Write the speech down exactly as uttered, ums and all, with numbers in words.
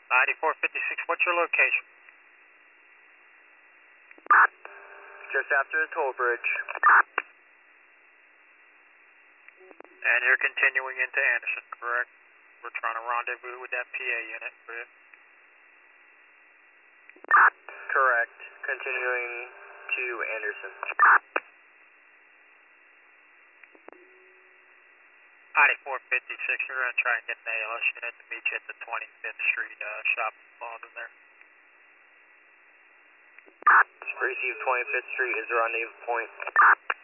ninety-four fifty-six, what's your location? Just after the toll bridge. And you're continuing into Anderson, correct? We're trying to rendezvous with that P A unit, correct? Correct. Continuing to Anderson. ninety-four fifty-six, you're going to try and get an A L S unit to meet you at the twenty-fifth Street uh, shopping plaza there. Receive twenty-fifth Street is the rendezvous point.